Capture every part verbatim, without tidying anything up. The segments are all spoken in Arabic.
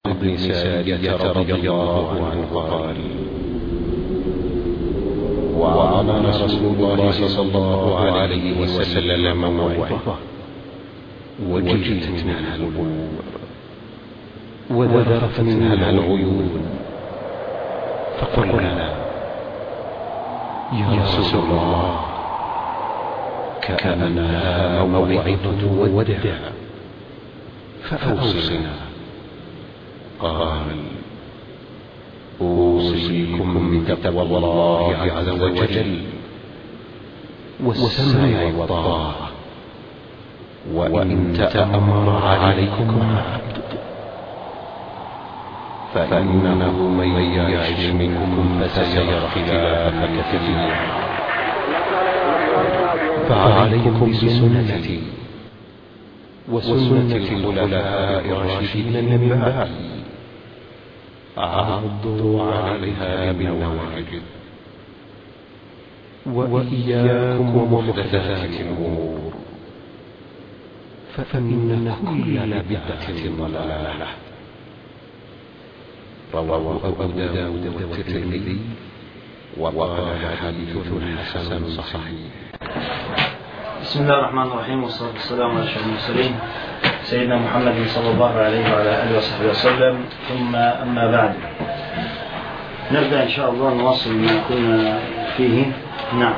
بن سارية رضي الله عنه قال: وعظنا رسول الله صلى الله عليه وسلم موعظة وجلت منها القلوب وذرفت منها العيون، فقلنا: يا رسول الله، كأنها موعظة ودع، فأوصنا. قال: أوصيكم بتقوى الله عز وجل والسمع والطاعة، وإن تأمر عليكم عبد، فإنه من يعش منكم فسيرى اختلافا كثيرا، فعليكم بسنتي وسنة الخلفاء الراشدين من بعدي، عضوا عليها بالنواجذ، وإياكم ومحدثات الأمور، فإن كل بدعة ضلالة. رواه أبو داود والترمذي وقال حديث حسن صحيح. بسم الله الرحمن الرحيم، والصلاة والسلام على أشرف المرسلين سيدنا محمد صلى الله عليه وعلى آله وصحبه وسلم، ثم أما بعد، نبدأ إن شاء الله نواصل ما كنا فيه. نعم.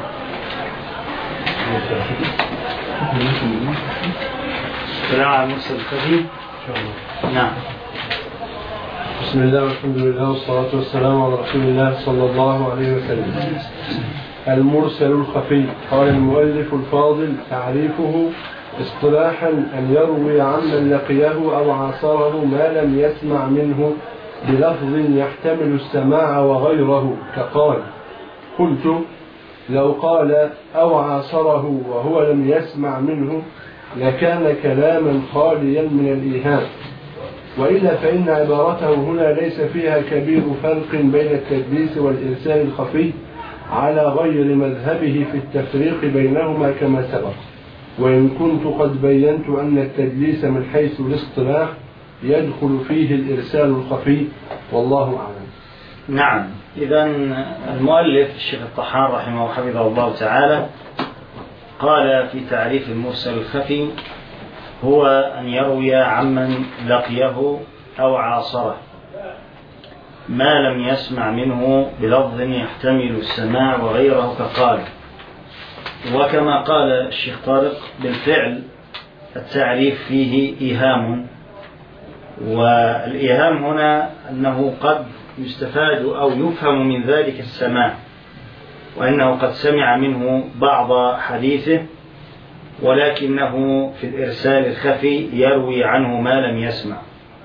الكلام عن المرسل الخفي. نعم. بسم الله والحمد لله والصلاة والسلام على رسول الله صلى الله عليه وسلم. المرسل الخفي. قال المؤلف الفاضل: تعريفه اصطلاحا أن يروي عمن لقيه أو عاصره ما لم يسمع منه بلفظ يحتمل السماع وغيره، كقال: قلت. لو قال أو عاصره وهو لم يسمع منه لكان كلاما خاليا من الإيهام، وإلا فإن عبارته هنا ليس فيها كبير فرق بين التدليس والإرسال الخفي على غير مذهبه في التفريق بينهما كما سبق، وإن كنت قد بينت أن التدليس من حيث الاصطلاح يدخل فيه الإرسال الخفي، والله أعلم. نعم. إذن المؤلف الشيخ الطحان رحمه وحفظه الله تعالى قال في تعريف المرسل الخفي: هو أن يروي عمن لقيه أو عاصره ما لم يسمع منه بلفظ يحتمل السماع وغيره، كقال. وكما قال الشيخ طارق، بالفعل التعريف فيه إيهام، والإيهام هنا أنه قد يستفاد أو يفهم من ذلك السماع، وأنه قد سمع منه بعض حديثه، ولكنه في الإرسال الخفي يروي عنه ما لم يسمع.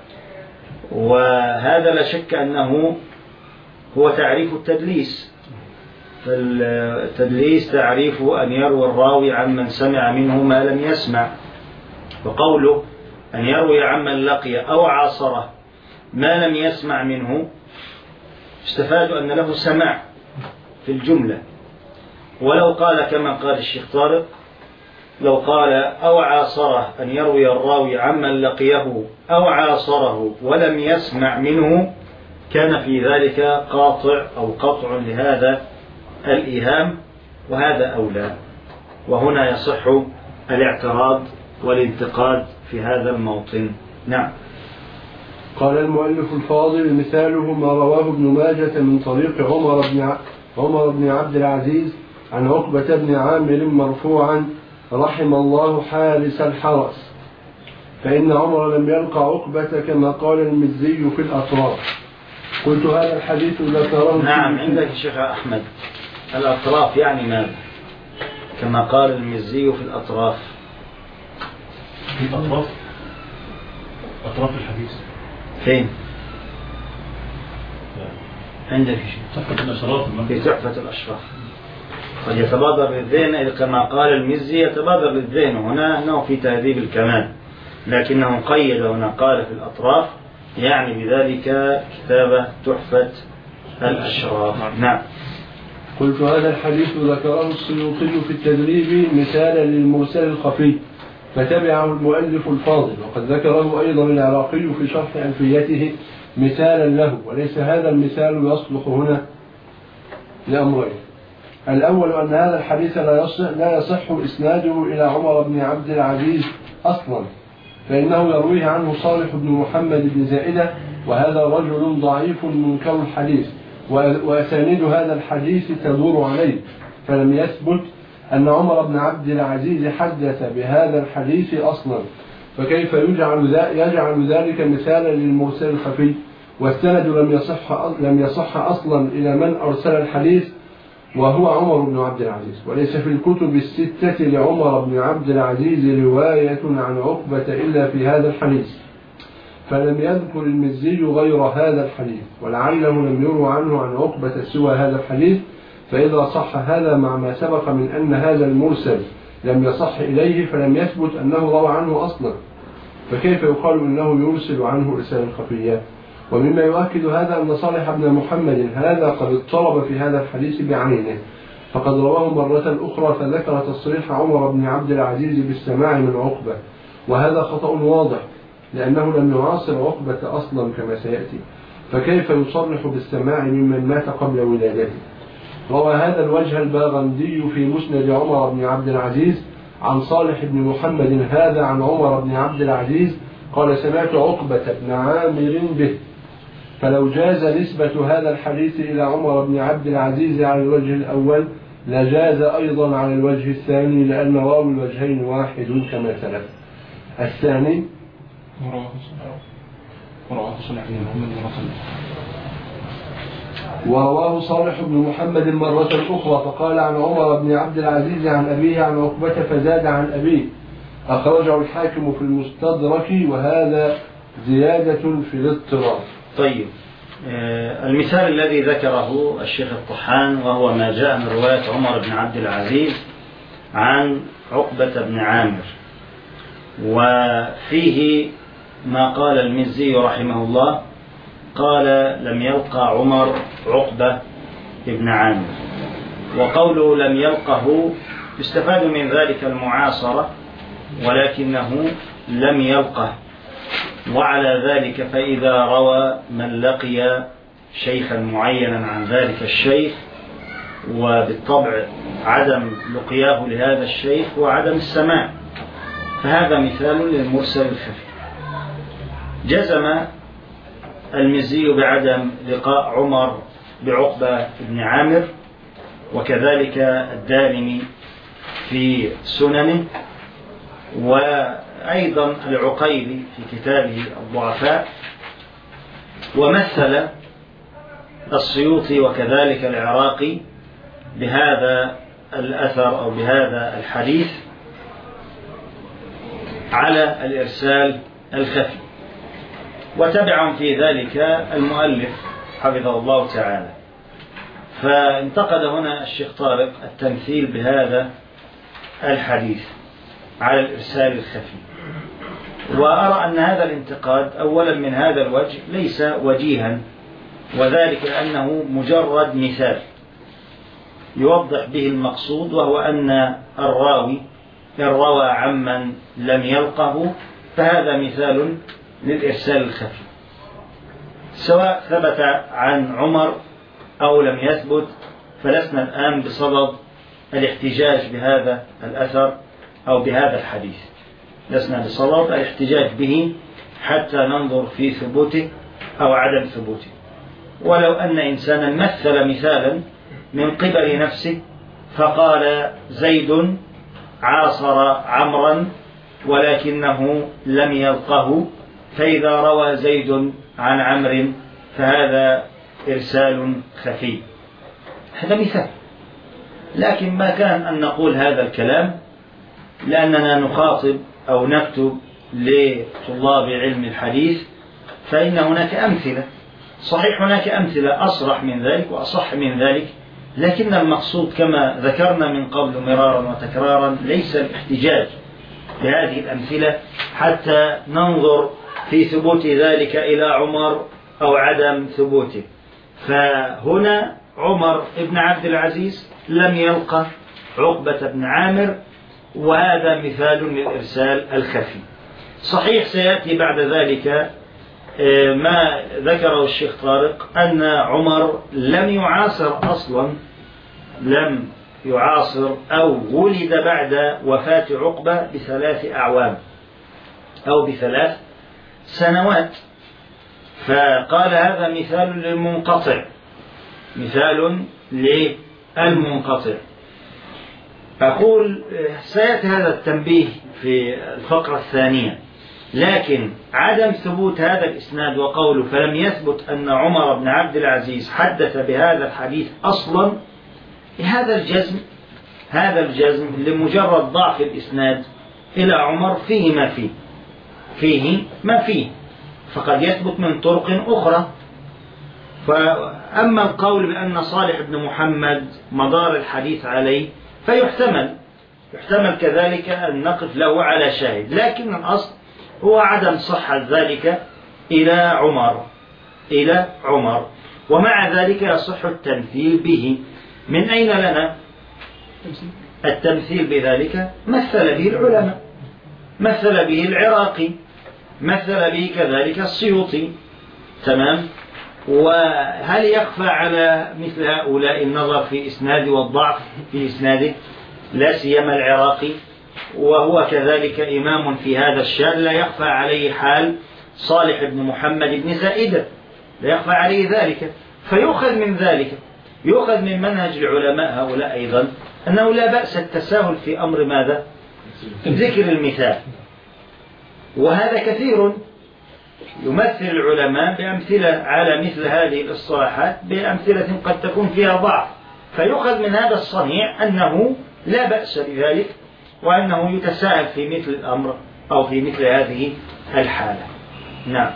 وهذا لا شك أنه هو تعريف التدليس. فالتدليس تعريفه أن يروي الراوي عمن سمع منه ما لم يسمع، وقوله أن يروي عمن لقي أو عاصره ما لم يسمع منه استفاد أن له سماع في الجملة. ولو قال كما قال الشيخ طارق، لو قال أو عاصره أن يروي الراوي عمن لقيه أو عاصره ولم يسمع منه، كان في ذلك قاطع أو قطع لهذا الإيهام، وهذا أولى. وهنا يصح الاعتراض والانتقاد في هذا الموطن. نعم. قال المؤلف الفاضل: مثاله ما رواه ابن ماجة من طريق عمر بن عمر بن عبد العزيز عن عقبة بن عامر مرفوعا: رحم الله حارس الحرس، فإن عمر لم يلقى عقبة كما قال المزي في الأطراف. قلت: هذا الحديث ذكره. نعم. عندك الشيخ أحمد، الأطراف يعني ماذا؟ كما قال المزي في الأطراف. في الأطراف أطراف الحديث فين؟ عندك شيء في تحفة الأشراف. قد يتبادر للذهن كما قال المزي، يتبادر للذهن هنا أنه في تهذيب الكمال، لكنه قيد هنا قال في الأطراف، يعني بذلك كتابة تحفة الأشراف. نعم. قلت: هذا الحديث ذكره السيوطي في التدريب مثالا للمرسل الخفي، فتبعه المؤلف الفاضل، وقد ذكره أيضا العراقي في شرح ألفيته مثالا له، وليس هذا المثال يصلح هنا لأمرين. الأول أن هذا الحديث لا يصح, لا يصح إسناده إلى عمر بن عبد العزيز أصلا، فإنه يرويه عنه صالح بن محمد بن زائدة، وهذا رجل ضعيف منكر الحديث، وأسانيد هذا الحديث تدور عليه، فلم يثبت أن عمر بن عبد العزيز حدث بهذا الحديث أصلا، فكيف يجعل, يجعل ذلك مثالا للمرسل الخفي؟ والسند لم يصح, لم يصح أصلا إلى من أرسل الحديث وهو عمر بن عبد العزيز، وليس في الكتب الستة لعمر بن عبد العزيز رواية عن عقبة إلا في هذا الحديث، فلم يذكر المزي غير هذا الحديث، ولعله لم يروى عنه عن عقبة سوى هذا الحديث. فإذا صح هذا مع ما سبق من أن هذا المرسل لم يصح إليه، فلم يثبت أنه روى عنه أصلا، فكيف يقال أنه يرسل عنه رسالة خفية؟ ومما يؤكد هذا أن صالح بن محمد هذا قد اضطرب في هذا الحديث بعينه، فقد رواه مرة أخرى فذكر تصريح عمر بن عبد العزيز بالسماع من عقبة، وهذا خطأ واضح لأنه لم يعاصر عقبة أصلا كما سيأتي، فكيف يصرح بالسماع ممن مات قبل ولادته؟ روى هذا الوجه الباغندي في مسند عمر بن عبد العزيز عن صالح بن محمد هذا عن عمر بن عبد العزيز قال: سمعت عقبة بن عامر به. فلو جاز نسبة هذا الحديث إلى عمر بن عبد العزيز على الوجه الأول لجاز أيضا على الوجه الثاني، لأن واو الوجهين واحد كما سلف. الثاني ورواه صالح بن محمد مرة أخرى فقال عن عمر بن عبد العزيز عن أبيه عن عقبة فزاد عن أبيه، أخرجه الحاكم في المستدرك، وهذا زيادة في الاضطراب. طيب، آه المثال الذي ذكره الشيخ الطحان وهو ما جاء من رواية عمر بن عبد العزيز عن عقبة بن عامر، وفيه ما قال المزي رحمه الله، قال: لم يلقى عمر عقبة بن عامر. وقوله لم يلقه يستفاد من ذلك المعاصرة، ولكنه لم يلقه، وعلى ذلك فإذا روى من لقي شيخا معينا عن ذلك الشيخ، وبالطبع عدم لقياه لهذا الشيخ وعدم السماع، فهذا مثال للمرسل الخفي. جزم المزي بعدم لقاء عمر بعقبة بن عامر، وكذلك الدارمي في سننه، وأيضا العقيلي في كتابه الضعفاء، ومثل السيوطي وكذلك العراقي بهذا الأثر أو بهذا الحديث على الإرسال الخفي، وتبع في ذلك المؤلف حفظه الله تعالى. فانتقد هنا الشيخ طارق التمثيل بهذا الحديث على الإرسال الخفي، وأرى أن هذا الانتقاد أولا من هذا الوجه ليس وجيها، وذلك لأنه مجرد مثال يوضح به المقصود، وهو أن الراوي إن روى عمن لم يلقه فهذا مثال للإرسال الخفي، سواء ثبت عن عمر أو لم يثبت، فلسنا الآن بصدد الاحتجاج بهذا الأثر أو بهذا الحديث، لسنا بصدد الاحتجاج به حتى ننظر في ثبوته أو عدم ثبوته. ولو أن إنسانا مثل مثالا من قبل نفسه فقال: زيد عاصر عمرا ولكنه لم يلقه، فإذا روى زيد عن عمرو فهذا إرسال خفي، هذا مثال. لكن ما كان أن نقول هذا الكلام لأننا نخاطب أو نكتب لطلاب علم الحديث، فإن هناك أمثلة، صحيح هناك أمثلة أصرح من ذلك وأصح من ذلك، لكن المقصود كما ذكرنا من قبل مرارا وتكرارا ليس الاحتجاج بهذه الأمثلة حتى ننظر في ثبوت ذلك إلى عمر أو عدم ثبوته. فهنا عمر بن عبد العزيز لم يلقى عقبة بن عامر، وهذا مثال للإرسال الخفي. صحيح سيأتي بعد ذلك ما ذكره الشيخ طارق أن عمر لم يعاصر أصلا، لم يعاصر أو ولد بعد وفاة عقبة بثلاث أعوام أو بثلاث سنوات، فقال هذا مثال للمنقطع، مثال للمنقطع. أقول سيأتي هذا التنبيه في الفقرة الثانية، لكن عدم ثبوت هذا الإسناد وقوله فلم يثبت أن عمر بن عبد العزيز حدث بهذا الحديث أصلا، هذا الجزم هذا الجزم لمجرد ضعف الإسناد إلى عمر فيه ما فيه فيه ما فيه فقد يثبت من طرق أخرى. فأما القول بأن صالح بن محمد مدار الحديث عليه فيحتمل يحتمل كذلك أن نقف له على شاهد، لكن الأصل هو عدم صحة ذلك إلى عمر إلى عمر ومع ذلك يصح التمثيل به. من أين لنا التمثيل بذلك؟ مثل به العلماء، مثل به العراقي، مثل به كذلك السيوطي. تمام. وهل يخفى على مثل هؤلاء النظر في إسناد والضعف في إسناده؟ لا سيما العراقي، وهو كذلك إمام في هذا الشأن، لا يخفى عليه حال صالح بن محمد بن زائدة، لا يخفى عليه ذلك. فيؤخذ من ذلك يؤخذ من منهج العلماء هؤلاء أيضا أنه لا بأس التساهل في أمر ماذا؟ ذكر المثال. وهذا كثير، يمثل العلماء بأمثلة على مثل هذه الإصطلاحات بأمثلة قد تكون فيها ضعف، فيؤخذ من هذا الصنيع أنه لا بأس بذلك وأنه يتساهل في مثل الأمر أو في مثل هذه الحالة. نعم.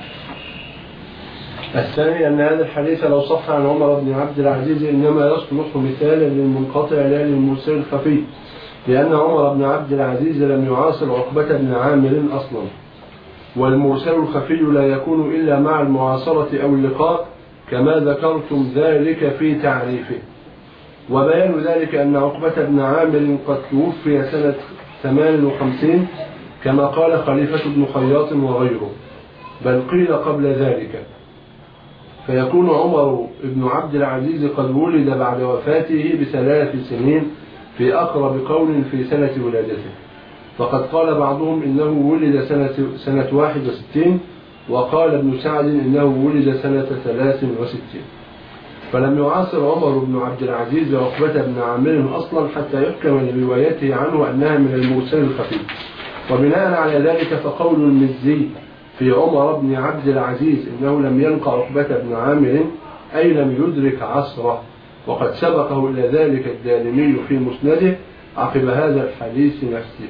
الثاني أن هذا الحديث لو صح عن عمر بن عبد العزيز إنما يصلح مثالا للمنقطع لا للمرسل الخفي، لأن عمر بن عبد العزيز لم يعاصر عقبة بن عامر أصلا، والمرسل الخفي لا يكون إلا مع المعاصرة أو اللقاء كما ذكرتم ذلك في تعريفه. وبيان ذلك أن عقبة بن عامر قد توفي سنة ثمان وخمسين كما قال خليفة بن خياط وغيره، بل قيل قبل ذلك، فيكون عمر بن عبد العزيز قد ولد بعد وفاته بثلاث سنين في أقرب قول في سنة ولادته. فقد قال بعضهم إنه ولد سنة, سنة واحد وستين، وقال ابن سعد إنه ولد سنة ثلاث وستين. فلم يعاصر عمر بن عبد العزيز عقبة بن عامر أصلا حتى يحكم لروايته عنه أنها من المرسل الخفي. وبناء على ذلك فقول المزي في عمر بن عبد العزيز إنه لم يلقى عقبة بن عامر أي لم يدرك عصره، وقد سبقه إلى ذلك الدارمي في مسنده عقب هذا الحديث نفسه.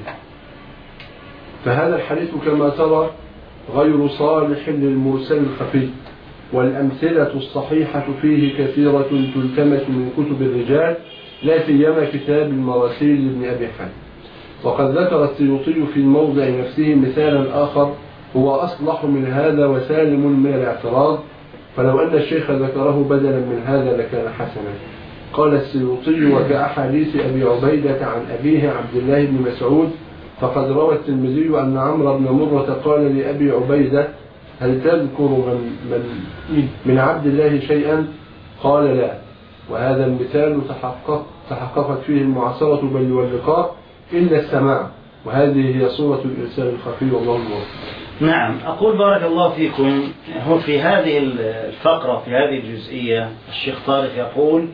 فهذا الحديث كما ترى غير صالح للمرسل الخفي، والأمثلة الصحيحة فيه كثيرة تلتمس من كتب الرجال، لا سيما كتاب المراسيل لابن أبي حاتم. وقد ذكر السيوطي في الموضع نفسه مثالا آخر هو أصلح من هذا وسالم من الاعتراض، فلو أن الشيخ ذكره بدلا من هذا لكان حسنا. قال السيوطي: وكأحاديث أبي عبيدة عن أبيه عبد الله بن مسعود، فقد روى الترمذي أن عمرو بن مرة قال لأبي عبيدة: هل تذكر من, من, من عبد الله شيئا؟ قال: لا. وهذا المثال تحقق تحققت فيه المعاصرة بل واللقاء إلا السماع، وهذه هي صورة الإرسال الخفي والله الموفق. نعم. أقول بارك الله فيكم، هو في هذه الفقرة في هذه الجزئية الشيخ طارق يقول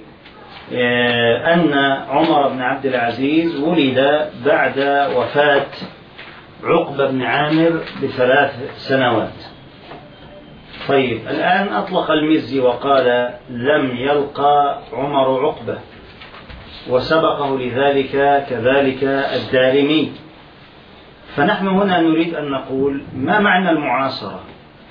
أن عمر بن عبد العزيز ولد بعد وفاة عقبة بن عامر بثلاث سنوات. طيب، الآن أطلق المزي وقال لم يلقى عمر عقبة، وسبقه لذلك كذلك الدارمي. فنحن هنا نريد أن نقول ما معنى المعاصرة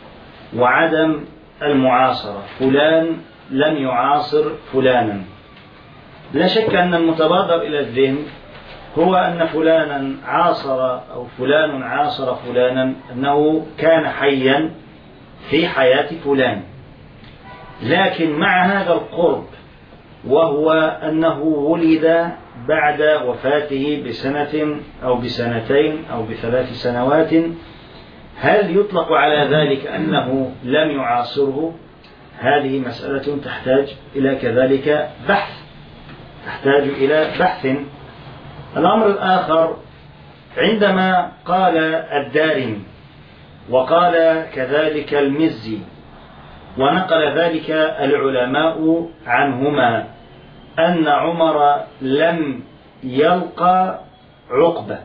وعدم المعاصرة؟ فلان لم يعاصر فلانا. لا شك أن المتبادر إلى الذهن هو أن فلانا عاصر أو فلان عاصر فلانا، أنه كان حيا في حياة فلان، لكن مع هذا القرب وهو أنه ولد بعد وفاته بسنة أو بسنتين أو بثلاث سنوات، هل يطلق على ذلك أنه لم يعاصره؟ هذه مسألة تحتاج إلى كذلك بحث، تحتاج إلى بحث. الأمر الآخر، عندما قال الدارمي وقال كذلك المزي ونقل ذلك العلماء عنهما أن عمر لم يلقى عقبة،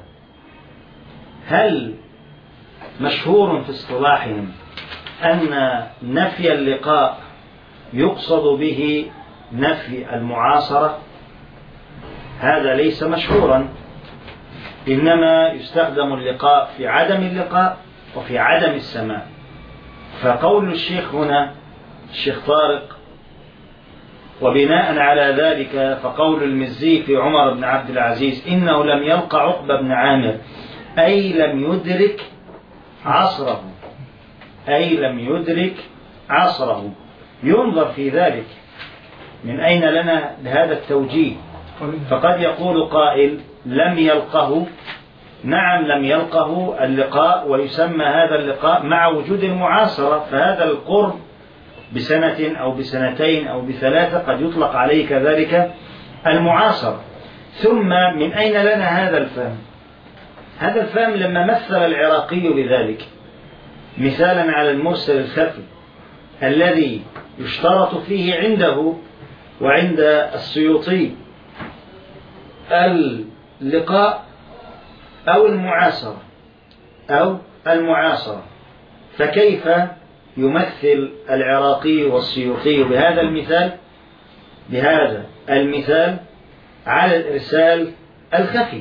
هل مشهور في اصطلاحهم أن نفي اللقاء يقصد به نفي المعاصرة؟ هذا ليس مشهورا، إنما يستخدم اللقاء في عدم اللقاء وفي عدم السماع. فقول الشيخ هنا الشيخ طارق وبناء على ذلك فقول المزي في عمر بن عبد العزيز إنه لم يلقى عقبة بن عامر أي لم يدرك عصره، أي لم يدرك عصره. ينظر في ذلك من أين لنا لهذا التوجيه؟ فقد يقول قائل لم يلقه، نعم لم يلقه اللقاء، ويسمى هذا اللقاء مع وجود المعاصرة، فهذا القرب بسنة أو بسنتين أو بثلاثة قد يطلق عليه كذلك المعاصرة. ثم من أين لنا هذا الفهم؟ هذا الفهم لما مثل العراقي بذلك مثالا على المرسل الخفي الذي يشترط فيه عنده وعند السيوطي اللقاء أو المعاصرة أو المعاصرة، فكيف يمثل العراقي والسيوطي بهذا المثال بهذا المثال على الإرسال الخفي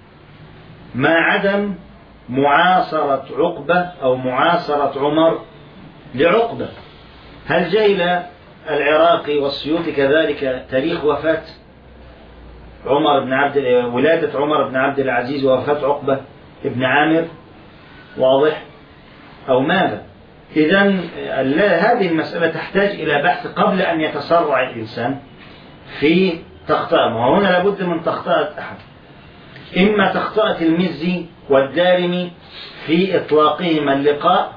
مع عدم معاصرة عقبة أو معاصرة عمر لعقبة؟ هل جهل العراقي والسيوطي كذلك تاريخ وفاة عمر بن عبد ولادة عمر بن عبد العزيز ووفاة عقبة ابن عامر؟ واضح أو ماذا؟ إذن هذه المسألة تحتاج إلى بحث قبل أن يتسرع الإنسان في تخطئة، وهنا لابد من تخطئة أحد، إما تخطئة المزي والدارمي في إطلاقهما اللقاء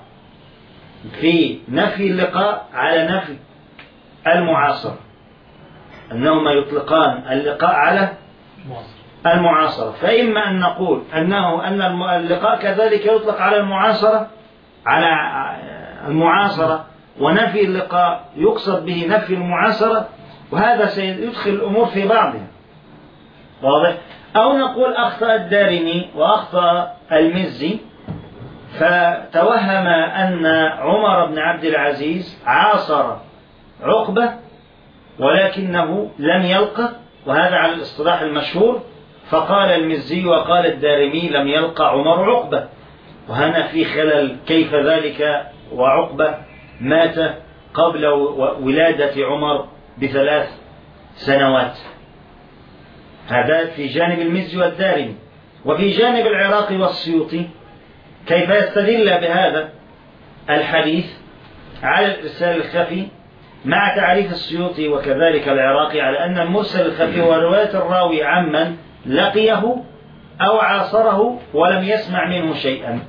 في نفي اللقاء على نفي المعاصرة، أنهما يطلقان اللقاء على المعاصرة، فإما أن نقول أنه أن اللقاء كذلك يطلق على المعاصرة على المعاصرة ونفي اللقاء يقصد به نفي المعاصرة، وهذا سيدخل الأمور في بعضها، واضح؟ أو نقول أخطأ الدارمي وأخطأ المزي فتوهم أن عمر بن عبد العزيز عاصر عقبة ولكنه لم يلقى، وهذا على الاصطلاح المشهور، فقال المزي وقال الدارمي لم يلقى عمر عقبة، وهنا في خلل، كيف ذلك وعقبة مات قبل ولادة عمر بثلاث سنوات؟ هذا في جانب المزي والدارمي. وفي جانب العراقي والسيوطي كيف يستدل بهذا الحديث على الإرسال الخفي مع تعريف السيوطي وكذلك العراقي على أن المرسل الخفي هو رواية الراوي عمن لقيه أو عاصره ولم يسمع منه شيئا،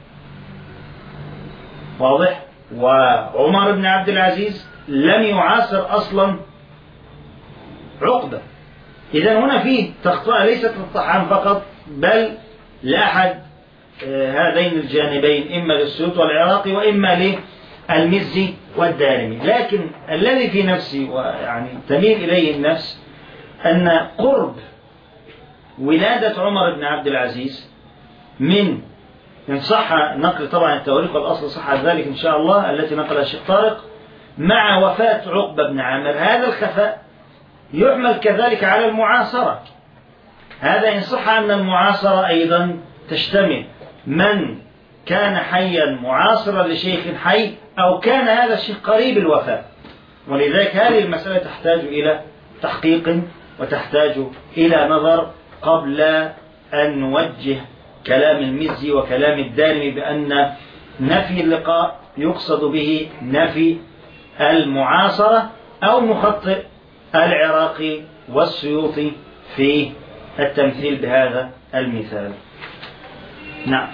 واضح؟ وعمر بن عبد العزيز لم يعاصر أصلا عقبة، إذن هنا فيه تخطئة ليست للطحان فقط بل لأحد هذين الجانبين، إما للسيوطي والعراقي وإما للمزي والدارمي. لكن الذي في نفسي ويعني تميل إليه النفس أن قرب ولادة عمر بن عبد العزيز من إن صح نقل طبعا التواريخ والأصل صح ذلك إن شاء الله التي نقلها الشيخ طارق مع وفاة عقبة بن عامر، هذا الخفاء يعمل كذلك على المعاصرة. هذا إن صح أن المعاصرة أيضا تشتمل من كان حيا معاصرا لشيخ حي أو كان هذا الشيخ قريب الوفاة، ولذلك هذه المسألة تحتاج إلى تحقيق وتحتاج إلى نظر قبل أن نوجه كلام المزي وكلام الدارمي بأن نفي اللقاء يقصد به نفي المعاصرة، أو مخطئ العراقي والسيوطي في التمثيل بهذا المثال. نعم.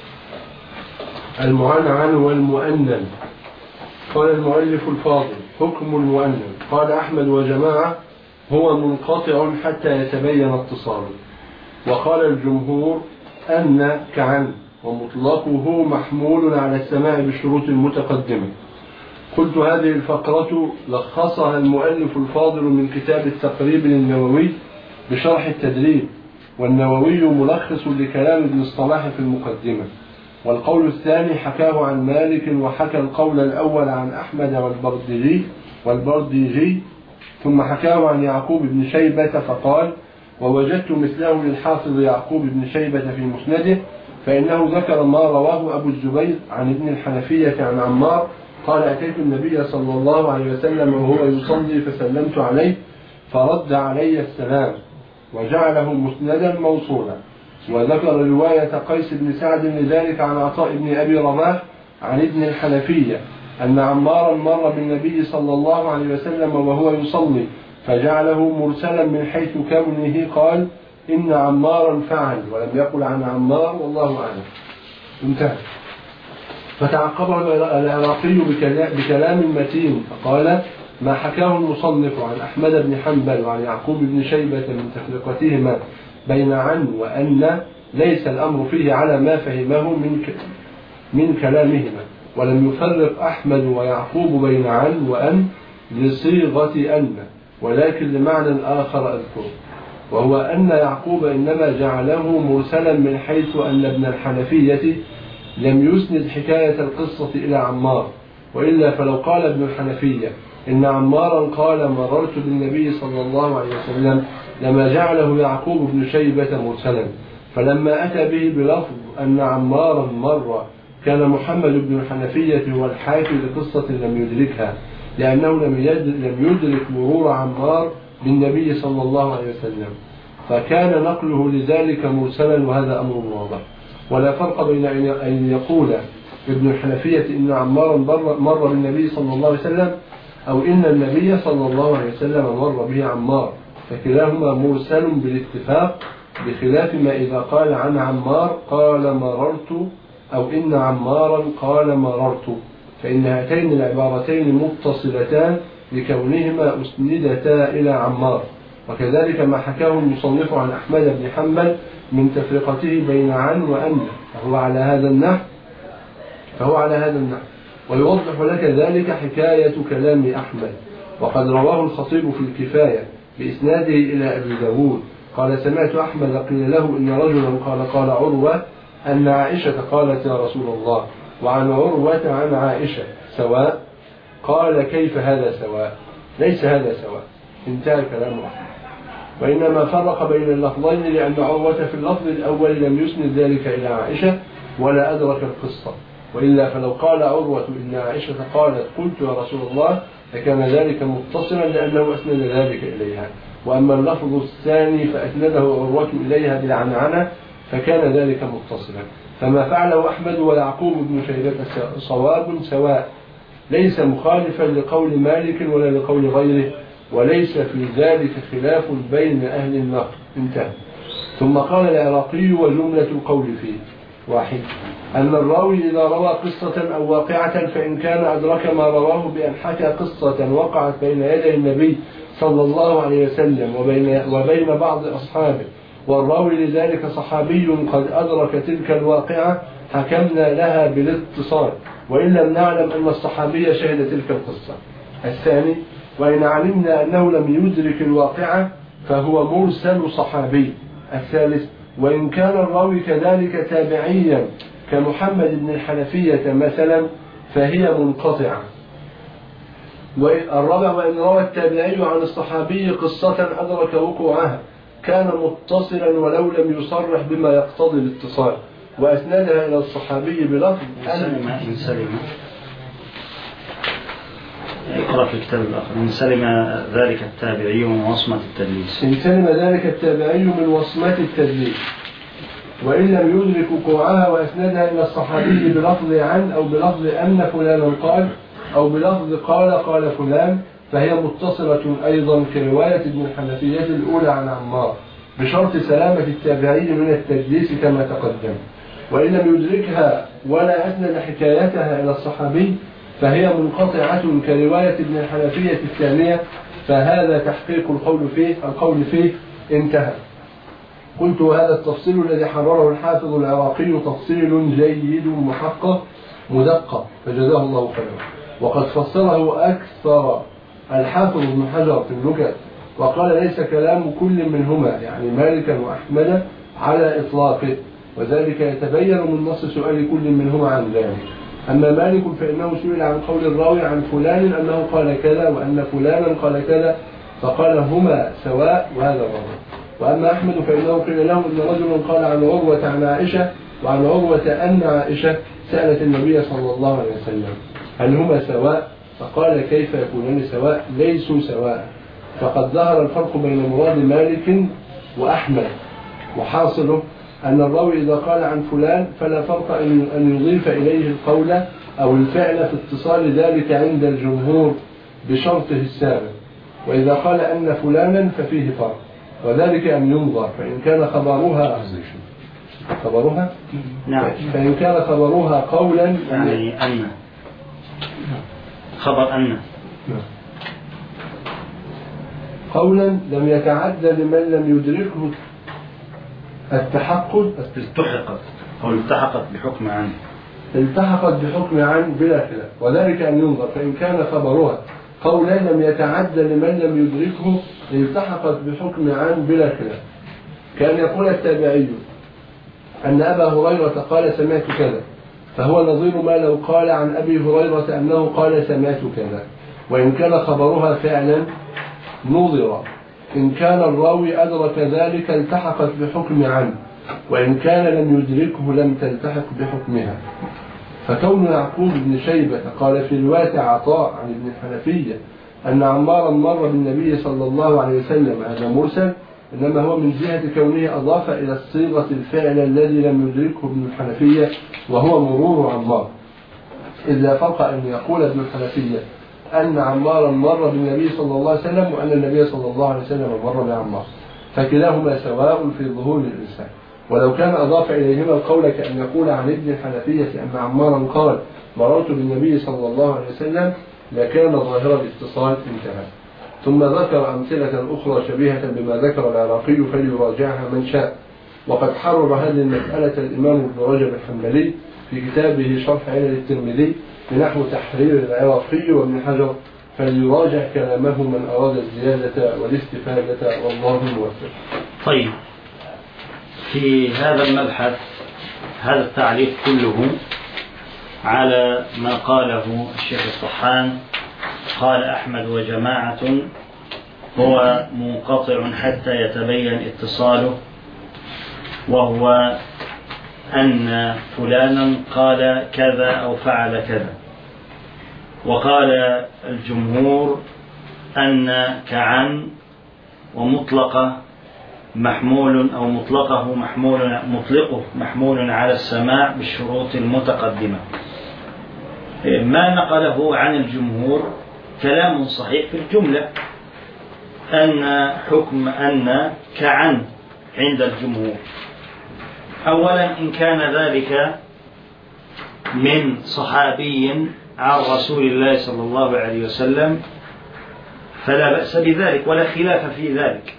المعنعن والمؤنن. قال المؤلف الفاضل: حكم المؤنن. قال أحمد وجماعة: هو منقطع حتى يتبين اتصاله. وقال الجمهور: أن كعن، ومطلقه محمول على السماع بالشروط المتقدمة. قلت: هذه الفقرة لخصها المؤلف الفاضل من كتاب التقريب للنووي بشرح التدريب، والنووي ملخص لكلام ابن الصلاح في المقدمة. والقول الثاني حكاه عن مالك، وحكى القول الأول عن أحمد والبردجي والبرديجي ثم حكاه عن يعقوب بن شيبة فقال: ووجدت مثله للحافظ يعقوب بن شيبة في مسنده، فإنه ذكر ما رواه أبو الزبير عن ابن الحنفية عن عمار قال: أتيت النبي صلى الله عليه وسلم وهو يصلي فسلمت عليه فرد علي السلام، وجعله مسندا موصولا. وذكر رواية قيس بن سعد لذلك عن عطاء بن أبي رباح عن ابن الحنفية أن عمارا مر بالنبي صلى الله عليه وسلم وهو يصلي فجعله مرسلا من حيث كونه قال: إن عمارا فعل، ولم يقل عن عمار، والله أعلم. انتهى. فتعقبه العراقي بكلام متين فقال: ما حكاه المصنف عن أحمد بن حنبل وعن يعقوب بن شيبة من تفرقتهما بين عن وأن ليس الأمر فيه على ما فهمه من من كلامهما، ولم يفرق أحمد ويعقوب بين عن وأن لصيغة أن، ولكن لمعنى آخر أذكره، وهو أن يعقوب إنما جعله مرسلا من حيث أن ابن الحنفية لم يسند حكاية القصة إلى عمار، وإلا فلو قال ابن الحنفية إن عمارا قال مررت بالنبي صلى الله عليه وسلم لما جعله يعقوب بن شيبة مرسلا. فلما أتى به بلفظ أن عمارا مر كان محمد بن الحنفية هو الحاكي لقصة لم يدركها، لأنه لم يدرك مرور عمار بالنبي صلى الله عليه وسلم، فكان نقله لذلك مرسلا، وهذا أمر واضح. ولا فرق بين أن يقول ابن الحنفية إن عمارا مر بالنبي صلى الله عليه وسلم أو إن النبي صلى الله عليه وسلم مر به عمار، فكلاهما مرسل بالاتفاق، بخلاف ما إذا قال عن عمار قال مررت أو إن عمارا قال مررت، فإن هاتين العبارتين متصلتان لكونهما أسندتا إلى عمار. وكذلك ما حكاه المصنف عن أحمد بن حنبل من تفرقته بين عن وأن، فهو على هذا النحو فهو على هذا النحو ويوضح لك ذلك حكاية كلام أحمد. وقد رواه الخطيب في الكفاية بإسناده إلى أبي داود قال: سمعت أحمد قيل له إن رجلا قال قال عروة أن عائشة قالت يا رسول الله، وعن عروة عن عائشة سواء؟ قال: كيف هذا سواء؟ ليس هذا سواء. انتهى كلام أحمد. وإنما فرق بين اللفظين لأن عروة في اللفظ الأول لم يسند ذلك إلى عائشة ولا أدرك القصة، وإلا فلو قال عروة إن عائشة قالت قلت يا رسول الله فكان ذلك متصلا لأنه أسند ذلك إليها. وأما اللفظ الثاني فأسنده عروة إليها بالعنعنة فكان ذلك متصلا. فما فعله أحمد ويعقوب بن شيبة صواب سواء، ليس مخالفا لقول مالك ولا لقول غيره، وليس في ذلك خلاف بين أهل النقل. انتهى. ثم قال العراقي: وجملة القول فيه: واحد، أن الراوي إذا روى قصة أو واقعة فإن كان أدرك ما رواه بأن حكى قصة وقعت بين يدي النبي صلى الله عليه وسلم وبين, وبين بعض أصحابه، والراوي لذلك صحابي قد أدرك تلك الواقعة، حكمنا لها بالاتصال وإن لم نعلم أن الصحابي شهد تلك القصة. الثاني، وإن علمنا أنه لم يدرك الواقعة فهو مرسل صحابي. الثالث، وإن كان الراوي كذلك تابعيا كمحمد بن الحنفية مثلا فهي منقطعة. والرابع، وإن روى التابعي عن الصحابي قصة أدرك وقوعها كان متصلا ولو لم يصرح بما يقتضي الاتصال، وأسندها إلى الصحابي بلفظ إن سلم اقرأ في الكتاب الآخر: إن سلم ذلك التابعي من وصمة التدليس. إن سلم ذلك التابعي من وصمة التدليس وإن لم يدرك وقوعها، وأسندها إلى الصحابي بلفظ عن أو بلفظ أن فلانا قال أو بلفظ قال قال فلان، فهي متصلة أيضا كرواية ابن الحنفية الأولى عن عمار بشرط سلامة التابعي من التدليس كما تقدم. وإن لم يدركها ولا أسند حكايتها إلى الصحابي فهي منقطعة كرواية ابن الحنفية الثانية، فهذا تحقيق القول فيه القول فيه انتهى. قلت هذا التفصيل الذي حرره الحافظ العراقي تفصيل جيد محقق مدقق فجزاه الله خيرا، وقد فصله أكثر الحافظ ابن حجر في النكت وقال ليس كلام كل منهما يعني مالكا وأحمد على إطلاقه، وذلك يتبين من نص سؤال كل منهما عن ذلك. أما مالك فإنه سئل عن قول الراوي عن فلان أنه قال كذا وأن فلانا قال كذا فقال هما سواء وهذا الرجل. وأما أحمد فإنه قيل له أن رجلا قال عن عروة عن عائشة وعن عروة أن عائشة سألت النبي صلى الله عليه وسلم هل هما سواء؟ فقال كيف يكونان سواء؟ ليسوا سواء. فقد ظهر الفرق بين مراد مالك وأحمد، وحاصله أن الراوي إذا قال عن فلان فلا فرق أن يضيف إليه القول أو الفعل في اتصال ذلك عند الجمهور بشرطه السابق، وإذا قال أن فلانا ففيه فرق، وذلك أن ينظر فإن كان خبرها خبرها نعم فإن كان خبرها قولا يعني أن خبر أن قولا لم يتعدى لمن لم يدركه التحقق التحقت أو التحقت بحكم عن التحقت بحكم عن بلا خلاف، وذلك أن ينظر فإن كان خبرها قولا لم يتعدى لمن لم يدركه التحقت بحكم عن بلا خلاف. كان يقول التابعي أن أبا هريرة قال سمعت كذا، فهو نظير ما لو قال عن أبي هريرة أنه قال سمعت كذا، وإن كان خبرها فعلا نظر إن كان الراوي أدرك ذلك التحقت بحكم عنه، وإن كان لم يدركه لم تلتحق بحكمها. فكون يعقوب بن شيبة قال في رواية عطاء عن ابن الحنفية أن عمارا مر بالنبي صلى الله عليه وسلم هذا مرسل، إنما هو من جهة كونه أضاف إلى الصيغة الفعل الذي لم يدركه ابن الحنفية وهو مرور عمار، إذ لا فرق أن يقول ابن الحنفية أن عمارا مر بالنبي صلى الله عليه وسلم وأن النبي صلى الله عليه وسلم مر بعمار، فكلاهما سواء في ظهور الإنسان. ولو كان أضاف إليهما القول كأن يقول عن ابن الحنفية أن عمارا قال مررت بالنبي صلى الله عليه وسلم لكان ظاهر الاتصال انتهى. ثم ذكر أمثلة أخرى شبيهة بما ذكر العراقي فليراجعها من شاء. وقد حرر هذه المسألة الإمام ابن رجب الحنبلي في كتابه شرح علل الترمذي بنحو تحرير العراقي وابن حجر، فليراجع كلامه من أراد الزيادة والاستفادة والله موفق. طيب، في هذا المبحث هذا التعليق كله على ما قاله الشيخ الطحان قال أحمد وجماعة هو منقطع حتى يتبين اتصاله، وهو أن فلانا قال كذا أو فعل كذا. وقال الجمهور أن كعن ومطلقة محمول أو مطلقه محمول مطلقه محمول على السماع بالشروط المتقدمة. ما نقله عن الجمهور كلام صحيح في الجملة، أن حكم أن كعن عند الجمهور. أولا إن كان ذلك من صحابي عن رسول الله صلى الله عليه وسلم فلا بأس بذلك ولا خلاف في ذلك.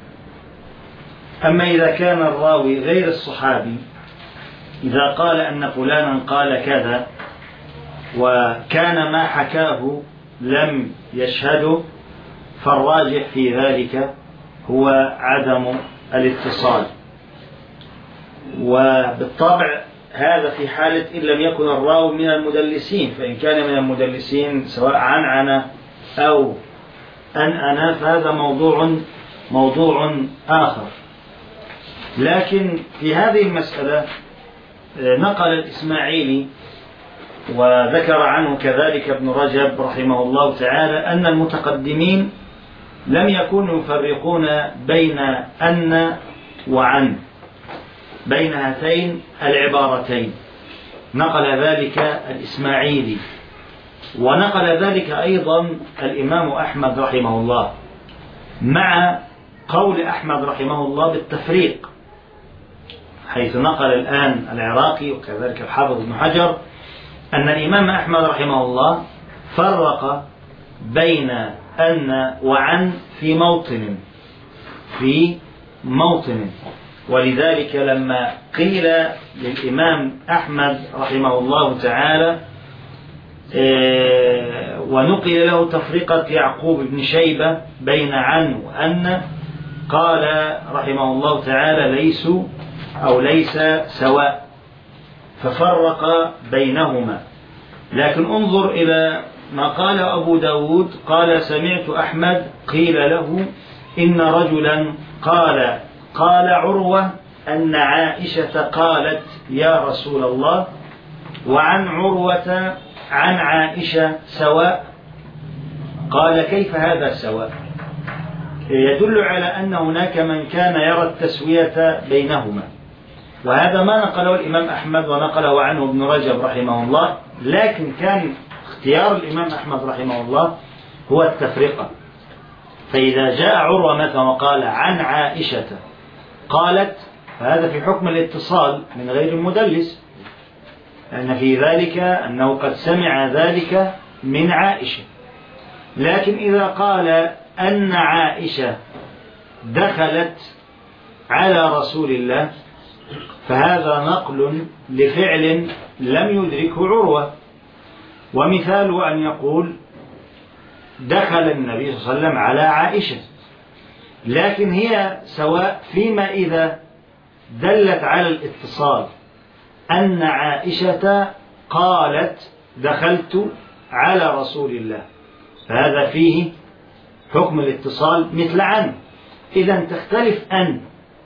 أما إذا كان الراوي غير الصحابي إذا قال أن فلانا قال كذا وكان ما حكاه لم يشهده فالراجح في ذلك هو عدم الاتصال. وبالطبع هذا في حالة إن لم يكن الراوي من المدلسين، فإن كان من المدلسين سواء عنعنة أو أنأنة فهذا موضوع موضوع آخر. لكن في هذه المسألة نقل الإسماعيلي وذكر عنه كذلك ابن رجب رحمه الله تعالى أن المتقدمين لم يكونوا يفرقون بين أن وعن، بين هاتين العبارتين. نقل ذلك الإسماعيلي، ونقل ذلك أيضا الإمام أحمد رحمه الله، مع قول أحمد رحمه الله بالتفريق، حيث نقل الآن العراقي وكذلك الحافظ ابن حجر أن الإمام أحمد رحمه الله فرق بين أن وعن في موطن في موطن ولذلك لما قيل للإمام أحمد رحمه الله تعالى ونقل له تفرقة يعقوب بن شيبة بين عن وأن، قال رحمه الله تعالى ليسوا أو ليس سواء، ففرق بينهما. لكن انظر إلى ما قال أبو داود، قال سمعت أحمد قيل له إن رجلا قال قال عروة أن عائشة قالت يا رسول الله، وعن عروة عن عائشة سواء. قال كيف هذا سواء؟ يدل على أن هناك من كان يرى التسوية بينهما، وهذا ما نقله الإمام أحمد ونقله عنه ابن رجب رحمه الله، لكن كان اختيار الإمام أحمد رحمه الله هو التفرقة. فإذا جاء عروة مثلا وقال عن عائشة قالت، فهذا في حكم الاتصال من غير المدلس، لأن في ذلك أنه قد سمع ذلك من عائشة. لكن إذا قال أن عائشة دخلت على رسول الله، فهذا نقل لفعل لم يدركه عروة، ومثاله أن يقول دخل النبي صلى الله عليه وسلم على عائشة، لكن هي سواء فيما إذا دلت على الاتصال أن عائشة قالت دخلت على رسول الله، فهذا فيه حكم الاتصال مثل عن. إذا تختلف أن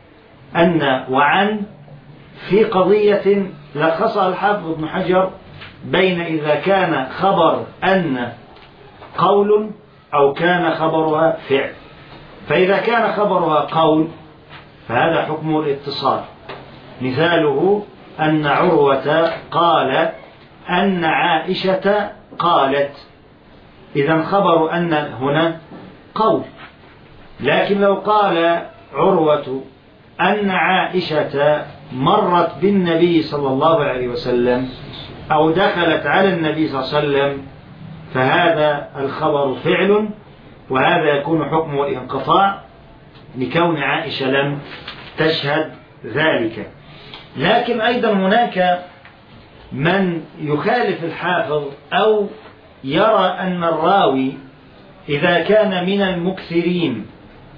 أن وعن في قضية لخصها الحافظ ابن حجر بين إذا كان خبر أن قول أو كان خبرها فعل. فإذا كان خبرها قول فهذا حكم الاتصال، مثاله أن عروة قال أن عائشة قالت، إذا خبر أن هنا قول. لكن لو قال عروة أن عائشة مرت بالنبي صلى الله عليه وسلم أو دخلت على النبي صلى الله عليه وسلم، فهذا الخبر فعل، وهذا يكون حكمه الانقطاع لكون عائشة لم تشهد ذلك. لكن أيضا هناك من يخالف الحافظ أو يرى أن الراوي إذا كان من المكثرين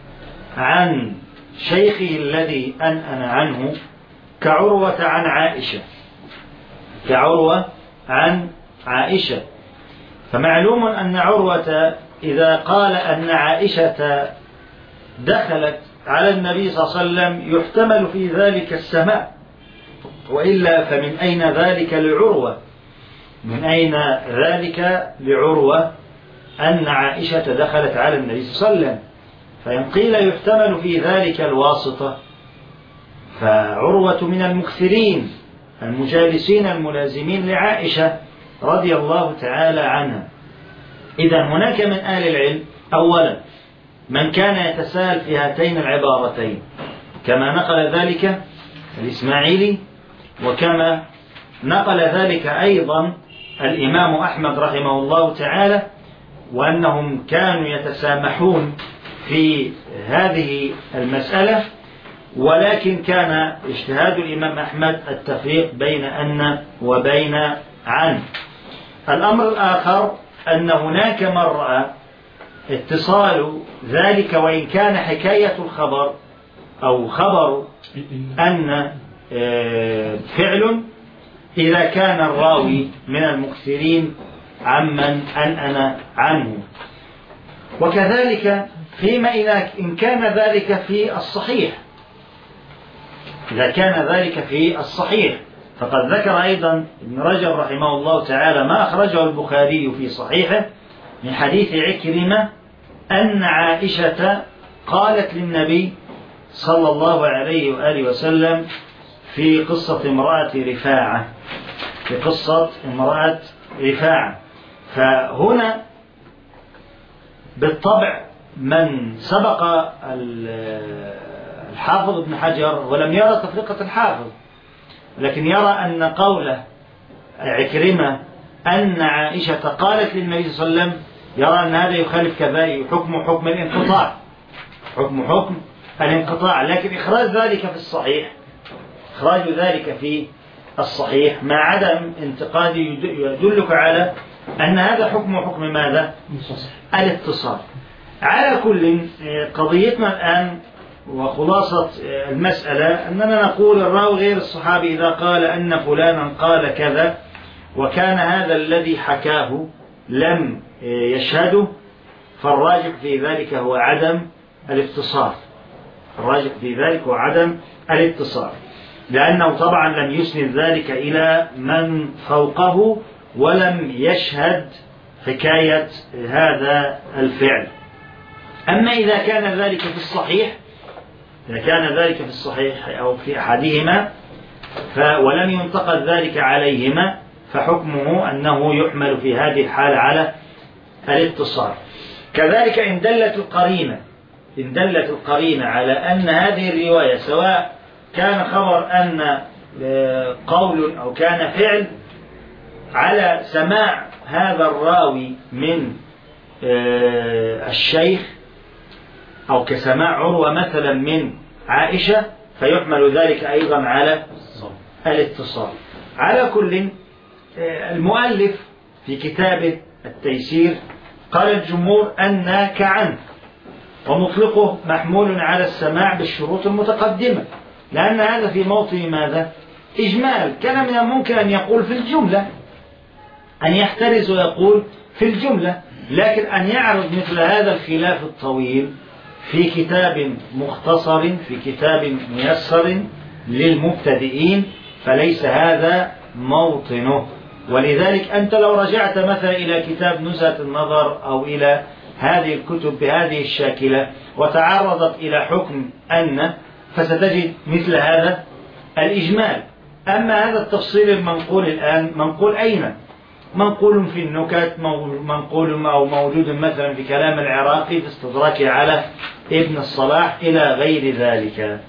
عن شيخه الذي أنأن عنه كعروة عن عائشة كعروة عن عائشة فمعلوم أن عروة إذا قال أن عائشة دخلت على النبي صلى الله عليه وسلم يحتمل في ذلك السماء، وإلا فمن أين ذلك لعروة من أين ذلك لعروة أن عائشة دخلت على النبي صلى الله عليه وسلم؟ فإن قيل يحتمل في ذلك الواسطة، فعروة من المكثرين المجالسين الملازمين لعائشة رضي الله تعالى عنها. إذا هناك من أهل العلم أولا من كان يتساهل في هاتين العبارتين، كما نقل ذلك الإسماعيلي، وكما نقل ذلك أيضا الإمام أحمد رحمه الله تعالى، وأنهم كانوا يتسامحون في هذه المسألة، ولكن كان اجتهاد الإمام أحمد التفريق بين أن وبين عن. الأمر الآخر أن هناك من رأى اتصال ذلك وإن كان حكاية الخبر أو خبر أن فعل إذا كان الراوي من المكثرين عمن أنأن عنه، وكذلك فيما إذا إن كان ذلك في الصحيح إذا كان ذلك في الصحيح فقد ذكر أيضا ابن رجب رحمه الله تعالى ما أخرجه البخاري في صحيحه من حديث عكرمة أن عائشة قالت للنبي صلى الله عليه وآله وسلم في قصة امرأة رفاعة في قصة امرأة رفاعة فهنا بالطبع من سبق الحافظ ابن حجر ولم يرى تفرقة الحافظ، لكن يرى أن قوله عكرمة أن عائشة قالت للنبي صلى الله عليه وسلم يرى أن هذا يخالف كذلك، حكم حكم الانقطاع، حكم حكم الانقطاع. لكن إخراج ذلك في الصحيح، إخراج ذلك في الصحيح مع عدم انتقاد يدلك على أن هذا حكم حكم ماذا؟ الاتصال. على كل قضيتنا الآن وخلاصة المسألة أننا نقول الراوي غير الصحابي إذا قال أن فلانا قال كذا وكان هذا الذي حكاه لم يشهده، فالراجح في ذلك هو عدم الاتصال، الراجح في ذلك هو عدم الاتصال، لأنه طبعا لم يسند ذلك إلى من فوقه ولم يشهد حكاية هذا الفعل. أما إذا كان ذلك في الصحيح، إذا كان ذلك في الصحيح أو في أحدهما ولم ينتقد ذلك عليهما فحكمه أنه يحمل في هذه الحالة على الاتصال. كذلك إن دلت القرينة إن دلت القرينة على أن هذه الرواية سواء كان خبر أن قول أو كان فعل على سماع هذا الراوي من الشيخ أو كسماع عروة مثلا من عائشة، فيحمل ذلك أيضا على الاتصال. على كل المؤلف في كتابه التيسير قال الجمهور أن كعن ومطلقه محمول على السماع بالشروط المتقدمة، لأن هذا في موطن ماذا؟ إجمال. كان من الممكن أن يقول في الجملة، أن يحترز ويقول في الجملة، لكن أن يعرض مثل هذا الخلاف الطويل في كتاب مختصر في كتاب ميسر للمبتدئين فليس هذا موطنه. ولذلك أنت لو رجعت مثلا إلى كتاب نزهة النظر أو إلى هذه الكتب بهذه الشاكلة وتعرضت إلى حكم أن، فستجد مثل هذا الإجمال. أما هذا التفصيل المنقول الآن منقول أين؟ منقول في النكت، منقول أو موجود مثلا في كلام العراقي في استدراكه على ابن الصلاح إلى غير ذلك.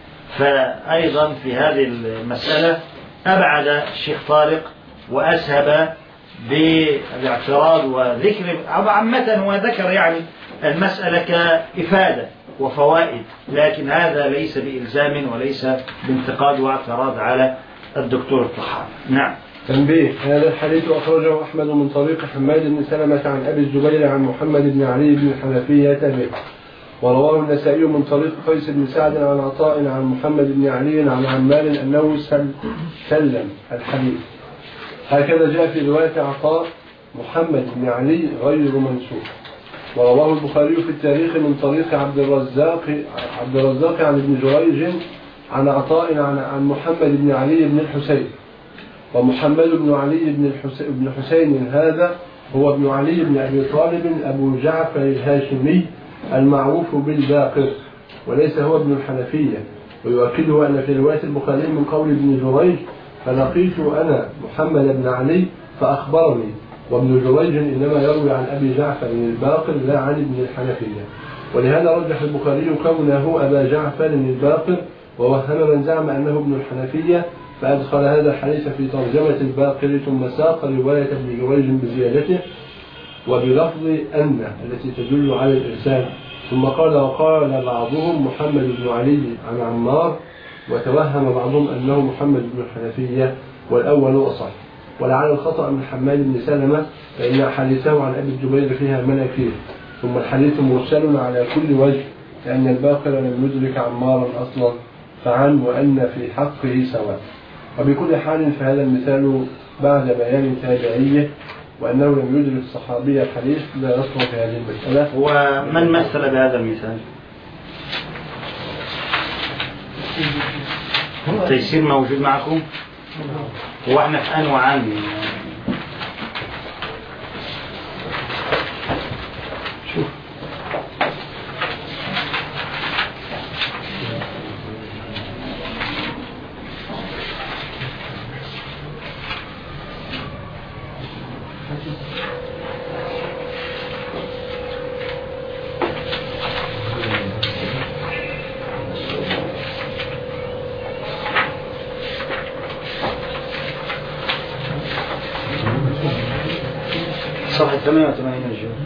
فأيضا في هذه المسألة أبعد الشيخ طارق وأسهب بالاعتراض وذكر عامة، وذكر يعني المسألة كإفادة وفوائد، لكن هذا ليس بإلزام وليس بانتقاد واعتراض على الدكتور الطحاوي. نعم. تنبيه: هذا الحديث أخرجه أحمد من طريق حماد بن سلمة عن أبي الزبير عن محمد بن علي بن الحنفية به، ورواه النسائي من طريق قيس بن سعد عن عطاء عن محمد بن علي عن عمار أنه سلم الحديث. هكذا جاء في رواية عطاء محمد بن علي غير منسوخ. ورواه البخاري في التاريخ من طريق عبد الرزاق عبد الرزاق عن ابن جريج عن عطاء عن عن محمد بن علي بن الحسين. ومحمد بن علي بن الحسين بن حسين هذا هو ابن علي بن أبي طالب أبو جعفر الهاشمي المعروف بالباقر، وليس هو ابن الحنفية. ويؤكده أن في رواية البخاري من قول ابن جريج: فلقيت أنا محمد بن علي فأخبرني، وابن جريج إنما يروي عن أبي جعفر الباقر لا عن ابن الحنفية. ولهذا رجح البخاري كونه أبا جعفر الباقر، ووهم من زعم أنه ابن الحنفية، فأدخل هذا الحديث في ترجمة الباقر ثم ساق رواية ابن جريج بزيادته وبلفظ أن التي تدل على الإرسال، ثم قال: وقال بعضهم محمد بن علي عن عمار، وتوهم بعضهم أنه محمد بن الحنفية، والأول أصح. ولعل الخطأ من حماد بن سلمة، فإن حديثه عن أبي الزبير فيها مناكير، ثم الحديث مرسل على كل وجه، لأن الباقر لم يدرك عمارا أصلا، فعن وأن في حقه سواء. وبكل حال فهذا المثال بعد بيان تابعيه، وأنه لم يدرك الصحابي الحديث لا يصلح في هذه المسألة. ومن مثل بهذا المثال؟ التيسير موجود معكم؟ وإحنا في أن وعن شوف ثمانية وثمانين الجواب.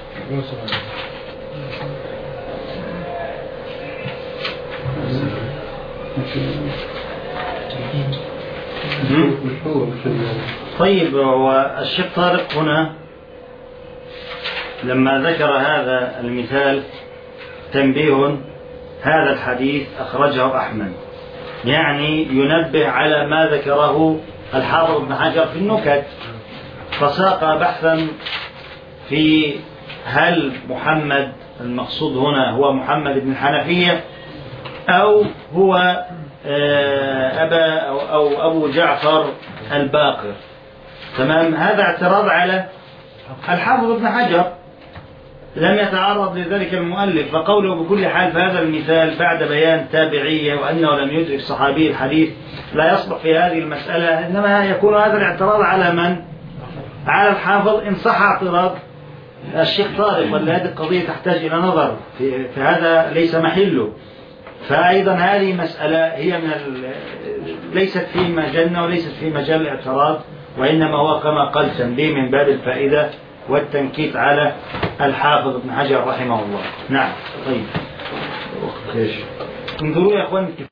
طيب، والشيخ طارق هنا لما ذكر هذا المثال تنبيه، هذا الحديث أخرجه أحمد، يعني ينبه على ما ذكره الحافظ ابن حجر في النكت، فساق بحثا في هل محمد المقصود هنا هو محمد بن الحنفية أو هو أبا أو أبو جعفر الباقر. تمام، هذا اعتراض على الحافظ ابن حجر، لم يتعرض لذلك المؤلف، فقوله بكل حال في هذا المثال بعد بيان تابعية وأنه لم يدرك صحابي الحديث لا يصلح في هذه المسألة، إنما يكون هذا الاعتراض على من؟ على الحافظ، إن صح اعتراض الشيخ طارق، ولا هذه القضية تحتاج إلى نظر في, في هذا ليس محله. فأيضا هذه مسألة هي من ليست في مجالنا وليست في مجال الاعتراض، وإنما هو كما قال تنبيه من باب الفائدة والتنكيت على الحافظ ابن حجر رحمه الله. نعم. طيب، انظروا يا أخوان.